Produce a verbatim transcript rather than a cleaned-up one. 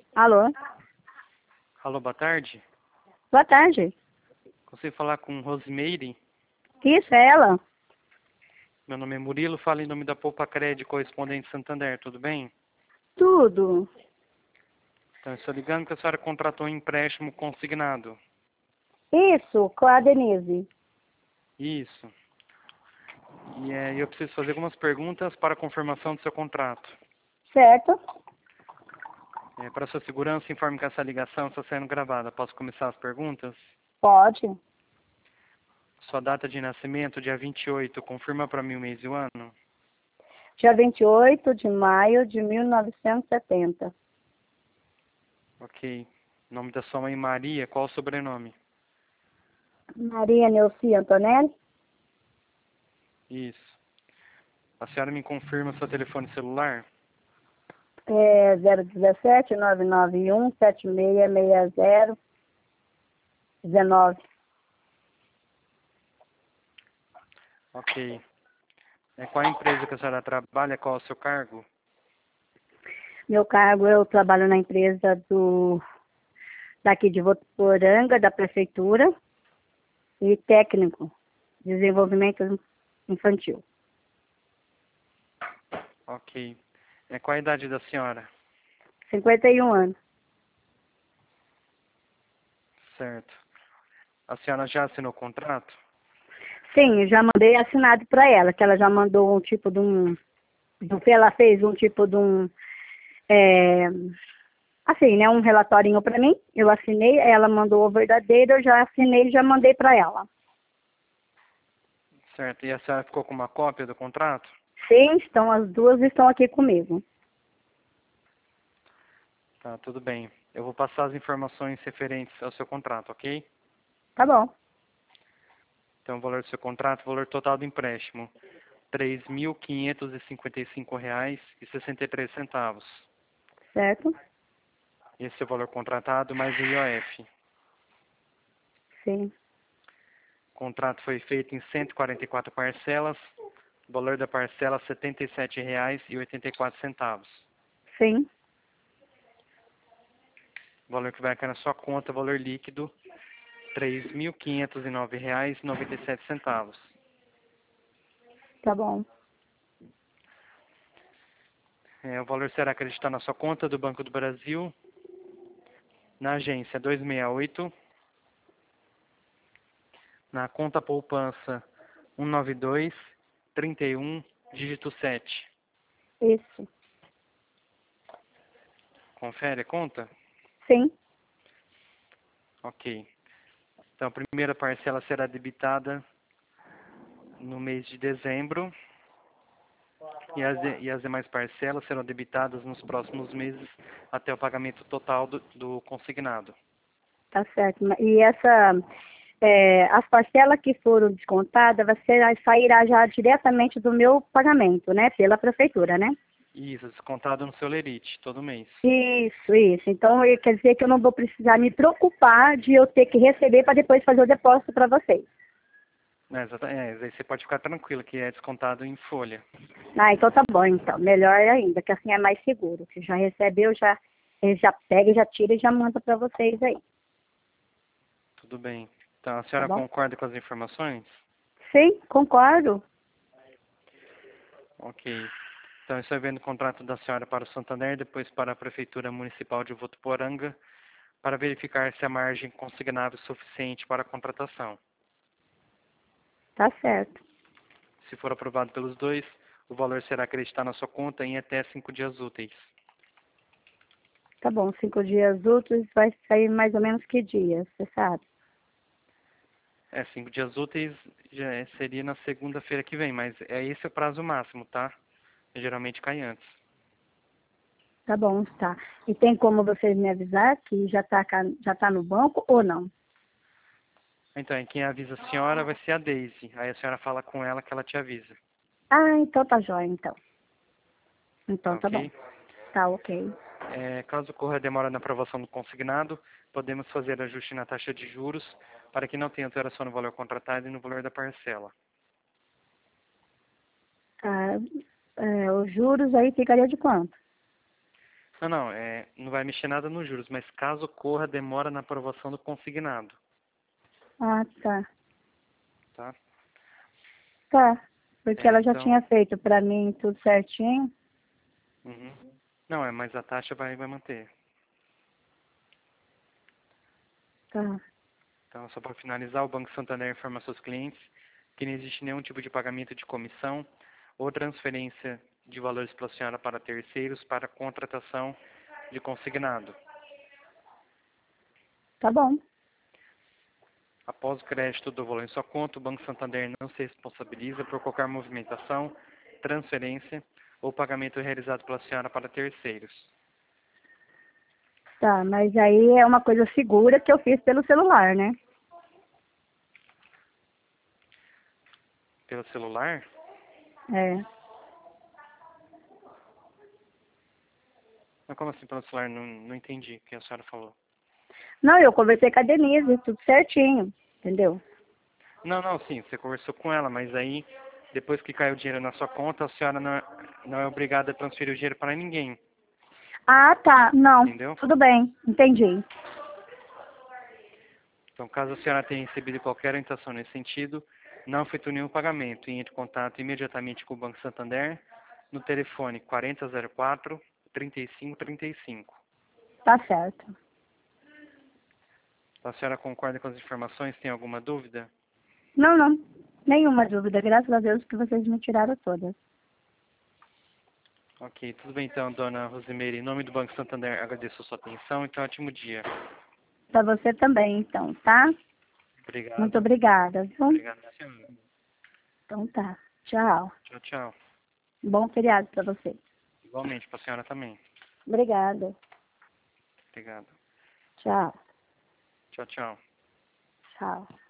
Alô? Alô, boa tarde. Boa tarde. Consigo falar com Rosimeire? Isso, é ela? Meu nome é Murilo, falo em nome da Poupa Crédito Correspondente Santander, tudo bem? Tudo. Então, eu estou ligando que a senhora contratou um empréstimo consignado. Isso, com a Denise. Isso. E é, eu preciso fazer algumas perguntas para a confirmação do seu contrato. Certo? É, para sua segurança, informe que essa ligação está sendo gravada. Posso começar as perguntas? Pode. Sua data de nascimento, dia vinte e oito, confirma para mim o mês e o ano? Dia vinte e oito de maio de mil novecentos e setenta. Ok. Nome da sua mãe, Maria, qual o sobrenome? Maria Neuci Antonelli? Isso. A senhora me confirma seu telefone celular? É zero um sete, nove nove um, sete seis seis zero um nove. Ok. É, qual a empresa que a senhora trabalha? Qual é o seu cargo? Meu cargo, eu trabalho na empresa do daqui de Votuporanga, da prefeitura, e técnico, desenvolvimento infantil. Ok. É, qual a idade da senhora? cinquenta e um anos. Certo. A senhora já assinou o contrato? Sim, eu já mandei assinado para ela, que ela já mandou um tipo de um, do que ela fez um tipo de um, é, assim, né, um relatorinho para mim, eu assinei, ela mandou o verdadeiro, eu já assinei e já mandei para ela. Certo. E a senhora ficou com uma cópia do contrato? Sim, estão, as duas estão aqui comigo. Tá, tudo bem. Eu vou passar as informações referentes ao seu contrato, ok? Tá bom, Então, o valor do seu contrato, o valor total do empréstimo, três mil quinhentos e cinquenta e cinco reais e sessenta e três centavos. certo? Esse é o valor contratado mais o I O F. Sim, O contrato foi feito em cento e quarenta e quatro parcelas. O valor da parcela, setenta e sete reais e oitenta e quatro centavos. sim, O valor que vai cair na sua conta, valor líquido, três mil quinhentos e nove reais e noventa e sete centavos. tá bom, É, o valor será acreditado na sua conta do Banco do Brasil, na agência duzentos e sessenta e oito, na conta poupança cento e noventa e dois, trinta e um, dígito sete. isso, Confere a conta? sim, Ok. Então, a primeira parcela será debitada no mês de dezembro e as, de- e as demais parcelas serão debitadas nos próximos meses até o pagamento total do, do consignado. tá certo. E essa, é, as parcelas que foram descontadas, vai ser, sairá já diretamente do meu pagamento, né, pela prefeitura, né? Isso, descontado no seu lerite, todo mês. Isso, isso. Então, eh, quer dizer que eu não vou precisar me preocupar de eu ter que receber para depois fazer o depósito para vocês. É, exata- é, aí você pode ficar tranquilo que é descontado em folha. Ah, então tá bom, então. Melhor ainda, que assim é mais seguro. Se já recebeu, já, ele já pega, já tira e já manda para vocês aí, Tudo bem. Então, a tá senhora bom? concorda com as informações? Sim, concordo. Ok. Então, eu estou vendo o contrato da senhora para o Santander, depois para a Prefeitura Municipal de Votuporanga, para verificar se a margem consignável é suficiente para a contratação. Tá certo. Se for aprovado pelos dois, o valor será acreditado na sua conta em até cinco dias úteis. Tá bom, cinco dias úteis vai sair mais ou menos que dia, você sabe? É, cinco dias úteis já é- seria na segunda-feira que vem, mas é esse o prazo máximo, tá? Geralmente cai antes. Tá bom, tá. E tem como vocês me avisar que já tá, ca- já tá no banco ou não? Então, e quem avisa a senhora vai ser a Daisy. Aí a senhora fala com ela que ela te avisa. Ah, então tá jóia, então. Tá Então tá bom. ok? Tá ok. É, caso ocorra demora na aprovação do consignado, podemos fazer ajuste na taxa de juros para que não tenha alteração no valor contratado e no valor da parcela. Ah, é, os juros aí ficaria de quanto? Não, não, é, não vai mexer nada nos juros, mas caso ocorra demora na aprovação do consignado, Ah, tá. tá? Tá. Porque É, ela já então, tinha feito pra mim tudo certinho. uhum. Não, é, mas a taxa vai, vai manter. Tá. Então, só para finalizar, o Banco Santander informa aos seus clientes que não existe nenhum tipo de pagamento de comissão ou transferência de valores pela senhora para terceiros para contratação de consignado. Tá bom. Após o crédito do valor em sua conta, o Banco Santander não se responsabiliza por qualquer movimentação, transferência ou pagamento realizado pela senhora para terceiros. Tá, mas aí é uma coisa segura que eu fiz pelo celular, né? Pelo celular? É. Mas como assim pelo celular? Não, não entendi o que a senhora falou. Não, eu conversei com a Denise, tudo certinho, entendeu? Não, não, sim, você conversou com ela, mas aí, depois que cai o dinheiro na sua conta, a senhora não é, não é obrigada a transferir o dinheiro para ninguém, Ah, tá. Não, entendeu? tudo bem, entendi. Então, caso a senhora tenha recebido qualquer orientação nesse sentido, não feito nenhum pagamento e entre em contato imediatamente com o Banco Santander no telefone quarenta zero quatro, trinta e cinco trinta e cinco. Tá certo. A senhora concorda com as informações? Tem alguma dúvida? Não, não. Nenhuma dúvida. Graças a Deus que vocês me tiraram todas. Ok, tudo bem então, dona Rosimeire. Em nome do Banco Santander, agradeço a sua atenção e tenha um ótimo dia. Pra você também, então, tá? Muito Obrigado. obrigada, viu? Obrigado, senhora. Então tá. Tchau. Tchau, tchau. Bom feriado pra você. Igualmente, para a senhora também. Obrigada. Obrigado. Tchau. Tchau, tchau. Tchau.